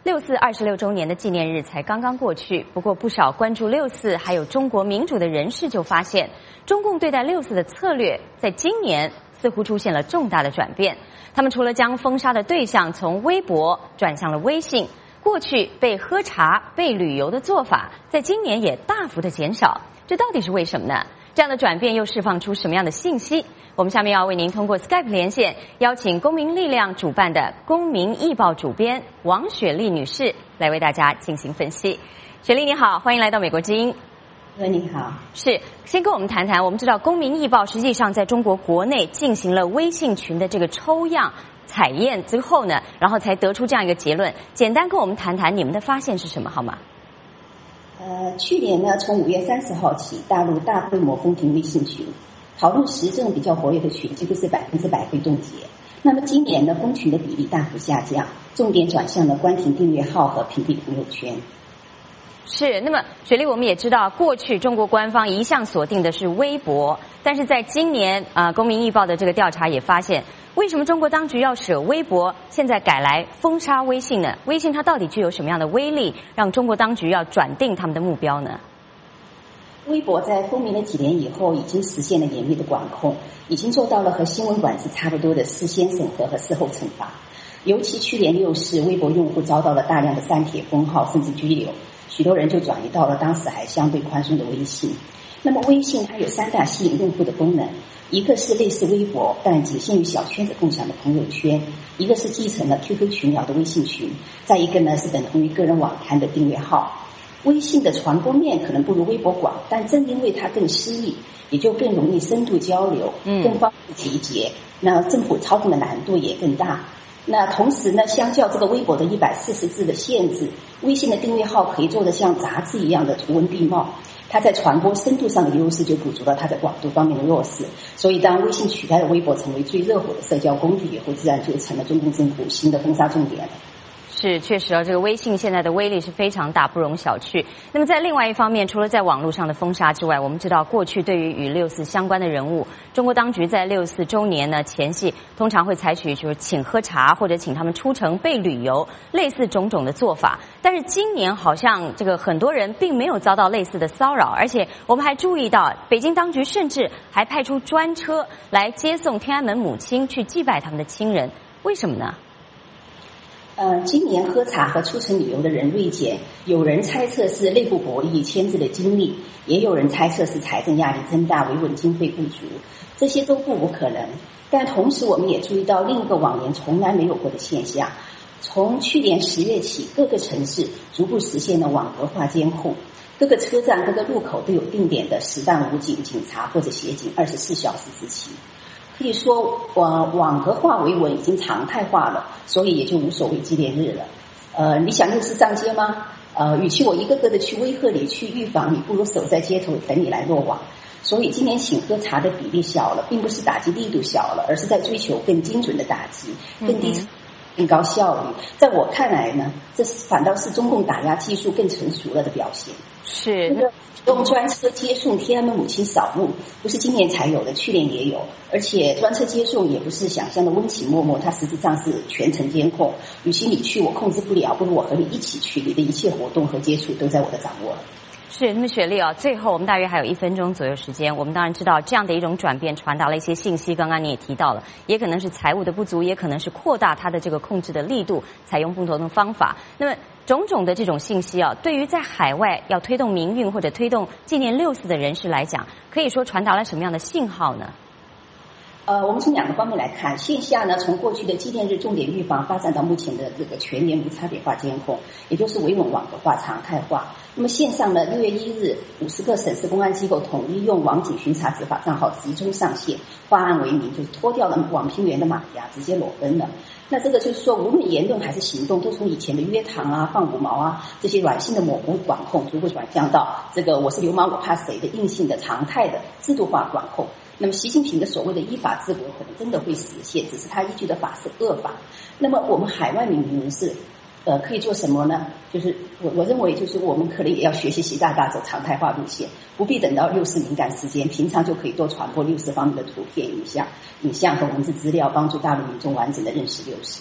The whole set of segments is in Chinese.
6·4 26周年的纪念日才刚刚过去，不过不少关注6·4还有中国民主的人士就发现，中共对待6·4的策略在今年似乎出现了重大的转变。他们除了将封杀的对象从微博转向了微信，过去被喝茶、被旅游的做法，在今年也大幅的减少，这到底是为什么呢？这样的转变又释放出什么样的信息？我们下面要为您通过 Skype 连线，邀请公民力量主办的《公民易报》主编王雪莉女士来为大家进行分析。雪莉你好，欢迎来到美国之音。 你好， 是，先跟我们谈谈。我们知道《公民易报》实际上在中国国内进行了微信群的这个抽样采验之后呢，然后才得出这样一个结论。简单跟我们谈谈你们的发现是什么好吗？ 去年呢，从5月30号起，大陆大规模封停微信群，讨论时政比较活跃的群几乎是100%被冻结。那么今年呢，封群的比例大幅下降，重点转向了关停订阅号和屏蔽朋友圈。 是，那么雪莉，我们也知道，过去中国官方一向锁定的是微博，但是在今年公民易报的这个调查也发现，为什么中国当局要舍微博，现在改来封杀微信呢？微信它到底具有什么样的威力，让中国当局要转定他们的目标呢？ 微博在风靡了几年以后，已经实现了严密的管控，已经做到了和新闻管制差不多的事先审核和事后惩罚。尤其去年6·4，微博用户遭到了大量的删帖、封号甚至拘留，许多人就转移到了当时还相对宽松的微信。那么微信它有3大吸引用户的功能，一个是类似微博但仅限于小圈子共享的朋友圈，一个是继承了 QQ 群聊的微信群，再一个呢是等同于个人网刊的订阅号。微信的传播面可能不如微博广，但正因为它更私密，也就更容易深度交流，更方便集结，那政府操控的难度也更大。那同时呢，相较这个微博的140字的限制，微信的订阅号可以做得像杂志一样的图文并茂，它在传播深度上的优势就补足了它在广度方面的弱势。所以当微信取代了微博成为最热火的社交工具以后，自然就成了中共政府新的封杀重点了。 是，确实这个微信现在的威力是非常大，不容小觑。那么在另外一方面，除了在网络上的封杀之外，我们知道过去对于与6·4相关的人物，中国当局在6·4周年呢前夕，通常会采取就是请喝茶或者请他们出城备旅游，类似种种的做法。但是今年好像这个很多人并没有遭到类似的骚扰，而且我们还注意到，北京当局甚至还派出专车来接送天安门母亲去祭拜他们的亲人，为什么呢？ 今年喝茶和出城旅游的人锐减，有人猜测是内部博弈牵制了精力，也有人猜测是财政压力增大，维稳经费不足，这些都不无可能。但同时我们也注意到另一个往年从来没有过的现象，从去年10月起，各个城市逐步实现了网格化监控，各个车站、各个路口都有定点的实弹武警、警察或者协警24小时执勤。可以说网格化维稳已经常态化了，所以也就无所谓纪念日了。你想6·4上街吗？与其我一个个的去威吓你、去预防你，不如守在街头等你来落网。所以今年请喝茶的比例小了，并不是打击力度小了，而是在追求更精准的打击，更低更高效率。在我看来呢，这反倒是中共打压技术更成熟了的表现。 是用专车接送天安门母亲扫墓，不是今年才有的，去年也有。而且专车接送也不是想象的温情脉脉，它实质上是全程监控。与其你去我控制不了，不如我和你一起去，你的一切活动和接触都在我的掌握。 是，那么雪莉最后我们大约还有1分钟左右时间，我们当然知道这样的一种转变传达了一些信息，刚刚你也提到了，也可能是财务的不足，也可能是扩大它的这个控制的力度，采用不同的方法。那么种种的这种信息对于在海外要推动民运或者推动纪念6·4的人士来讲，可以说传达了什么样的信号呢？ 我们从2个方面来看，线下呢，从过去的纪念日重点预防发展到目前的这个全年无差别化监控，也就是维稳网格化、常态化。那么线上呢，6月1日50个省市公安机构统一用网警巡查执法账号集中上线，化案为民，就是脱掉了网评员的马甲，直接裸奔了。那这个就是说，无论言论还是行动，都从以前的约谈啊、放五毛啊这些软性的模糊管控，逐步转向到这个我是流氓我怕谁的硬性的常态的制度化管控。那么习近平的所谓的依法治国可能真的会实现，只是他依据的法是恶法。那么我们海外民人士可以做什么呢？就是我认为就是我们可能也要学习习大大走常态化路线，不必等到6·4敏感时间，平常就可以多传播6·4方面的图片、影像和文字资料，帮助大陆民众完整的认识6·4。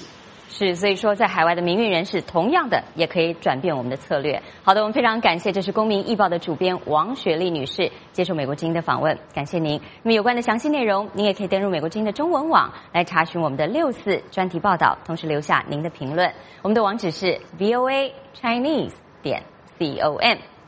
是，所以说在海外的民运人士，同样的也可以转变我们的策略。好的，我们非常感谢，这是《公民易报》的主编王雪莉女士接受美国之音的访问，感谢您。那么有关的详细内容，您也可以登入美国之音的中文网来查询我们的6·4专题报道，同时留下您的评论。我们的网址是voachinese.com。